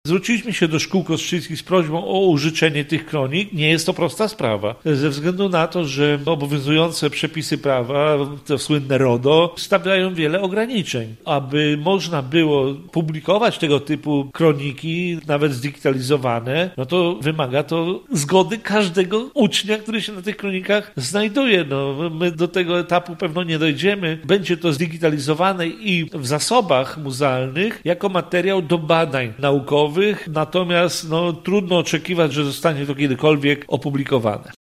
Zwróciliśmy się do szkół kostrzyckich z prośbą o użyczenie tych kronik. Nie jest to prosta sprawa, ze względu na to, że obowiązujące przepisy prawa, to słynne RODO, stawiają wiele ograniczeń. Aby można było publikować tego typu kroniki, nawet zdigitalizowane, no to wymaga to zgody każdego ucznia, który się na tych kronikach znajduje. No, my do tego etapu pewno nie dojdziemy. Będzie to zdigitalizowane i w zasobach muzealnych jako materiał do badań naukowych, natomiast trudno oczekiwać, że zostanie to kiedykolwiek opublikowane.